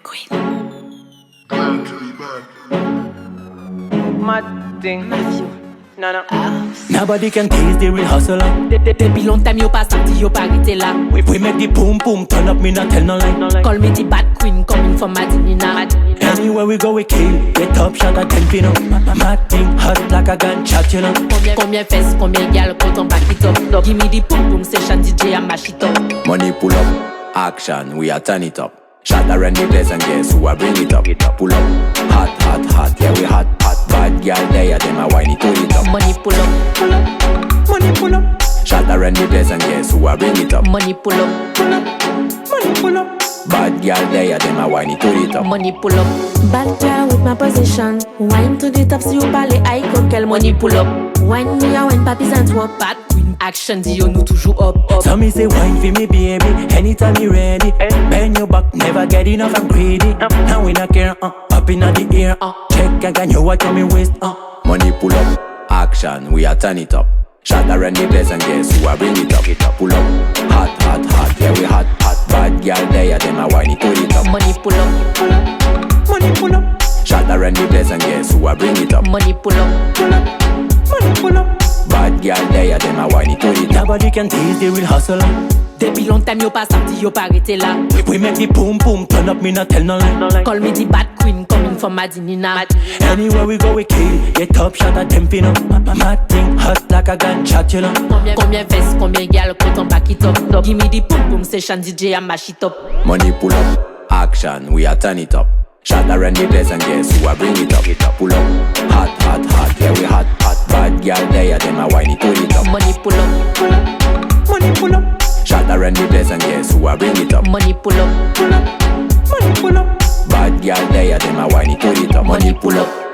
Queen. Mad thing. No, no. Nobody can taste the real hustler. Depuis long time yo pas sorti, yo pas arrêté là. We make the boom boom turn up, me not tell no lie. Call me the bad queen, coming from Madinina. Anywhere we go we kill, get top shot at 10 pin up. Mad thing hot like a gunshot, you know. Combien fesses, combien gal, quand on back it up. Give me the pum pum session, DJ and mash it up. Money pull up, action, we are turn it up. Shot around the place and guess who I bring it up. Pull up, hot, hot, hot, yeah we hot, hot. Bad girl there, them a whiny to it up. Money pull up, Pull up. Money pull up. Shot around the place and guess who I bring it up. money pull up, Pull up. Money pull up. Bad girl there, them a whiny to it up. money pull up. Bad girl with my position. Wine to the top, si ou parle aïe coquel. Money pull up. Wine me a wine papis and swap. Bad queen action, di yo nous toujours up, up. So me say wine for me baby, anytime you ready. Bend your back, never get enough, I'm greedy. Now we not care, up inna the ear. Check again, you watch on me waist. Money pull up, action, we are turn it up. Shot around the place and guess who I bring it up. Pull up, hot, hot, hot, yeah we hot, hot. Bad girl there, them a whiny to it up. Money pull up, Pull up. Money pull up. Shot around the place and guess who I bring it up. money pull up. Pull up. Money pull up. Bad girl there, them a whiny to it up. Nobody can taste the real hustler. Depuis long time yo pas sorti, yo pas arrêté là. We make the boom boom turn up, me not tell no lie. Call me the bad queen, coming from Madinina. Anywhere we go we kill, get top shot at 10 pin up. Mad thing hot like a gunshot, you know. Combien fesses, combien gal, quand on back it up. Give me the pum pum session, DJ and mash it up. Money pull up, action, we are turn it up. Shot around the place and guess who I bring it up. Pull up, hot, hot, hot, yeah we hot, hot. Bad girl there, them a whiny to it up. Money pull up, Pull up. Money pull up. Shot around the place and guess who I bring it up. money pull up, Pull up. Money pull up. Bad girl there, them a whiny to it up. money pull up.